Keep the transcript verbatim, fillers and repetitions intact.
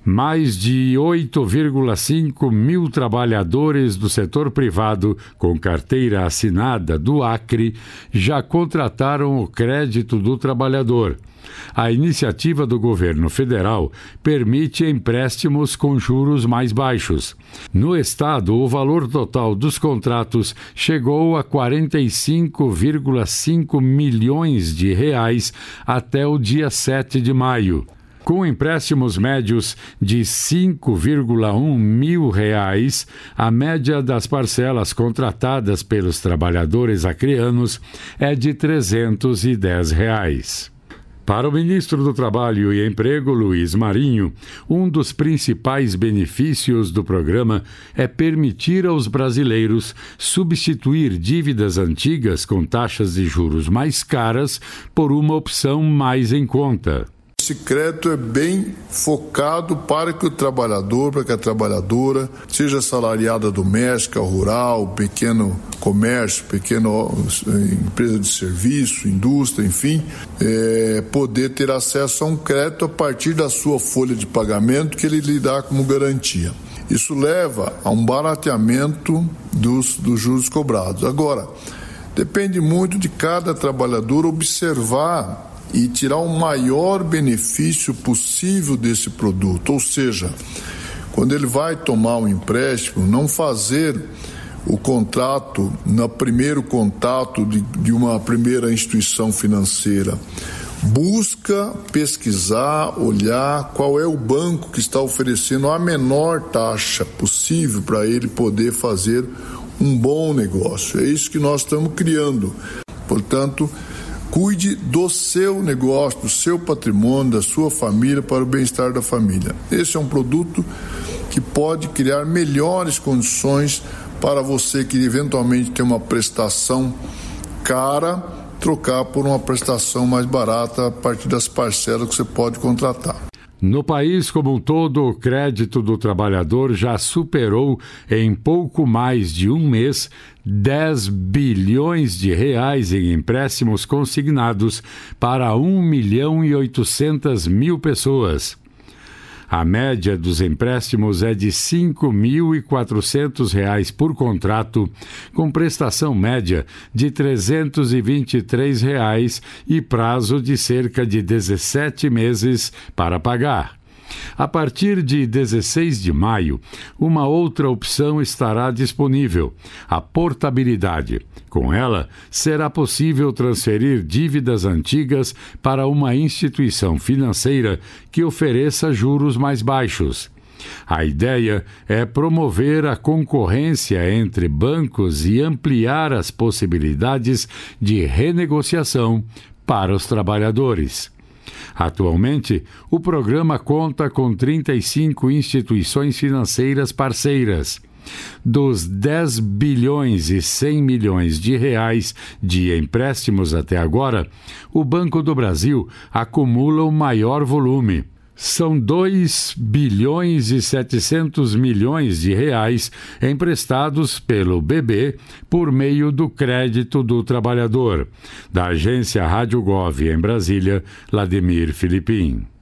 Mais de oito vírgula cinco mil trabalhadores do setor privado com carteira assinada do Acre já contrataram o crédito do trabalhador. A iniciativa do governo federal permite empréstimos com juros mais baixos. No estado, o valor total dos contratos chegou a quarenta e cinco vírgula cinco milhões de reais até o dia sete de maio. Com empréstimos médios de cinco vírgula um mil reais, a média das parcelas contratadas pelos trabalhadores acreanos é de trezentos e dez reais. Para o ministro do Trabalho e Emprego, Luiz Marinho, um dos principais benefícios do programa é permitir aos brasileiros substituir dívidas antigas com taxas de juros mais caras por uma opção mais em conta. Esse crédito é bem focado para que o trabalhador, para que a trabalhadora, seja assalariada doméstica, rural, pequeno comércio, pequena empresa de serviço, indústria, enfim, é, poder ter acesso a um crédito a partir da sua folha de pagamento que ele lhe dá como garantia. Isso leva a um barateamento dos, dos juros cobrados. Agora, depende muito de cada trabalhador observar e tirar o maior benefício possível desse produto, ou seja, quando ele vai tomar um empréstimo, não fazer o contrato no primeiro contato de, de uma primeira instituição financeira. Busca pesquisar, olhar qual é o banco que está oferecendo a menor taxa possível para ele poder fazer um bom negócio. É isso que nós estamos criando. Portanto, cuide do seu negócio, do seu patrimônio, da sua família, para o bem-estar da família. Esse é um produto que pode criar melhores condições para você que eventualmente tem uma prestação cara, trocar por uma prestação mais barata a partir das parcelas que você pode contratar. No país como um todo, o crédito do trabalhador já superou, em pouco mais de um mês, dez bilhões de reais em empréstimos consignados para um milhão e oitocentas mil pessoas. A média dos empréstimos é de cinco mil e quatrocentos reais por contrato, com prestação média de trezentos e vinte e três reais e prazo de cerca de dezessete meses para pagar. A partir de dezesseis de maio, uma outra opção estará disponível, a portabilidade. Com ela, será possível transferir dívidas antigas para uma instituição financeira que ofereça juros mais baixos. A ideia é promover a concorrência entre bancos e ampliar as possibilidades de renegociação para os trabalhadores. Atualmente, o programa conta com trinta e cinco instituições financeiras parceiras. Dos dez bilhões e cem milhões de reais de empréstimos até agora, o Banco do Brasil acumula o maior volume. São dois bilhões e setecentos milhões de reais emprestados pelo B B por meio do crédito do trabalhador. Da agência Rádio Gov em Brasília, Vladimir Filipim.